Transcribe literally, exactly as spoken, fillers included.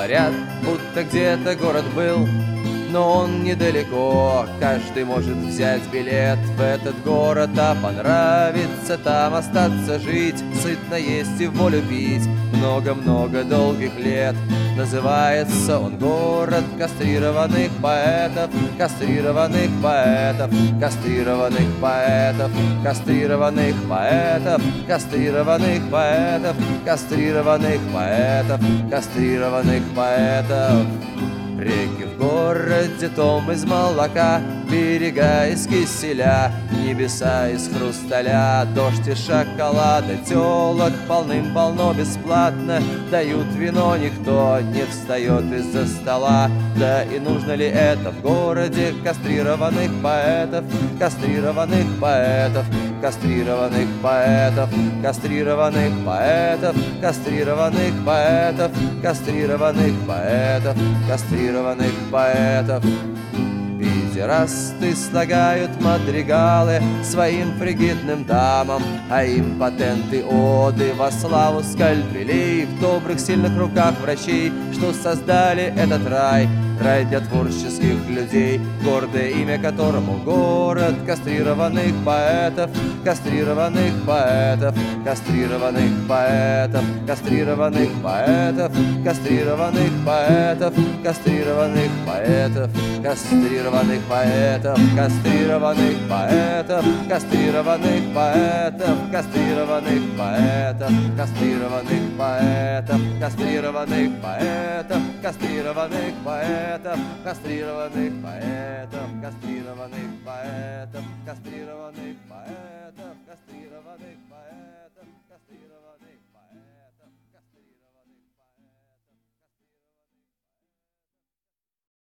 Говорят, будто где-то город был, но он недалеко. Каждый может взять билет в этот город, а понравится там остаться жить, сытно есть и в волю пить много-много долгих лет. Называется он город кастрированных поэтов, кастрированных поэтов, кастрированных поэтов, кастрированных поэтов, кастрированных поэтов, кастрированных поэтов, кастрированных поэтов. Реки в городе том из молока, берега из киселя, небеса из хрусталя, дождь из шоколада, телок полным-полно бесплатно, дают вино, никто не встает из-за стола. Да и нужно ли это в городе кастрированных поэтов, кастрированных поэтов, кастрированных поэтов, кастрированных поэтов, кастрированных поэтов, кастрированных поэтов, кастрированных поэтов. Педерасты слагают мадригалы своим фригидным дамам, а импотенты оды во славу скальпелей в добрых сильных руках врачей, что создали этот рай. Рай для творческих людей, гордое имя которому город кастрированных поэтов, кастрированных поэтов, кастрированных поэтов, кастрированных поэтов, кастрированных поэтов, кастрированных поэтов, кастрированных поэтов, кастрированных поэтов, кастрированных поэтов, кастрированных поэтов, кастрированных поэтов, кастрированных поэтов, кастрированных поэтов, кастрированных поэтов.